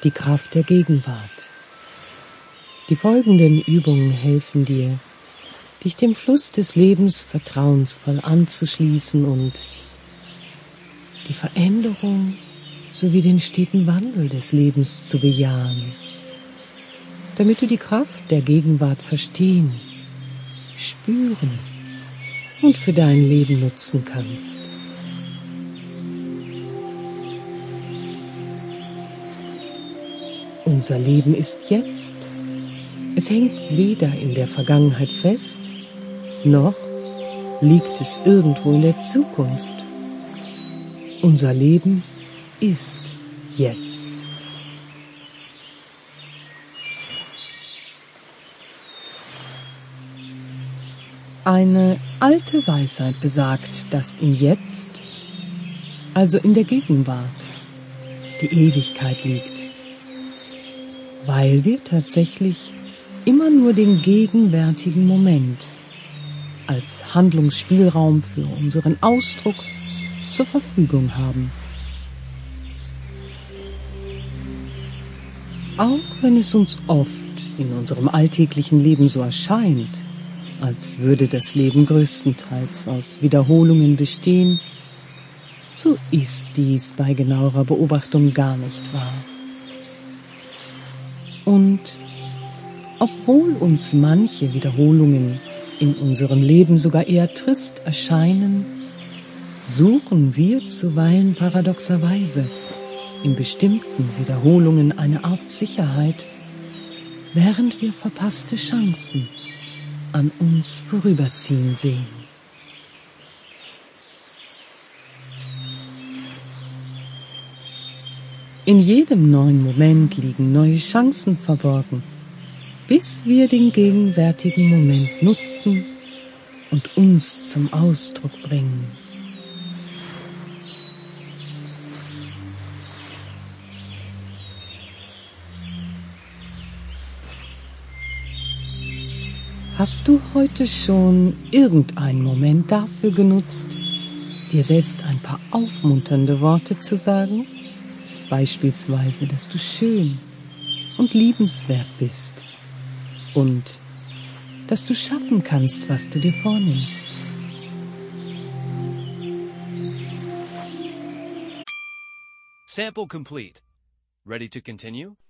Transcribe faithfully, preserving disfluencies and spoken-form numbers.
die Kraft der Gegenwart. Die folgenden Übungen helfen dir, dich dem Fluss des Lebens vertrauensvoll anzuschließen und die Veränderung sowie den steten Wandel des Lebens zu bejahen, damit du die Kraft der Gegenwart verstehen, spüren und für dein Leben nutzen kannst. Unser Leben ist jetzt. Es hängt weder in der Vergangenheit fest, noch liegt es irgendwo in der Zukunft. Unser Leben ist jetzt. Eine alte Weisheit besagt, dass im Jetzt, also in der Gegenwart, die Ewigkeit liegt, weil wir tatsächlich immer nur den gegenwärtigen Moment als Handlungsspielraum für unseren Ausdruck zur Verfügung haben. Auch wenn es uns oft in unserem alltäglichen Leben so erscheint, als würde das Leben größtenteils aus Wiederholungen bestehen, so ist dies bei genauerer Beobachtung gar nicht wahr. Und obwohl uns manche Wiederholungen in unserem Leben sogar eher trist erscheinen, suchen wir zuweilen paradoxerweise in bestimmten Wiederholungen eine Art Sicherheit, während wir verpasste Chancen an uns vorüberziehen sehen. In jedem neuen Moment liegen neue Chancen verborgen, bis wir den gegenwärtigen Moment nutzen und uns zum Ausdruck bringen. Hast du heute schon irgendeinen Moment dafür genutzt, dir selbst ein paar aufmunternde Worte zu sagen? Beispielsweise, dass du schön und liebenswert bist und dass du schaffen kannst, was du dir vornimmst. Sample complete. Ready to continue?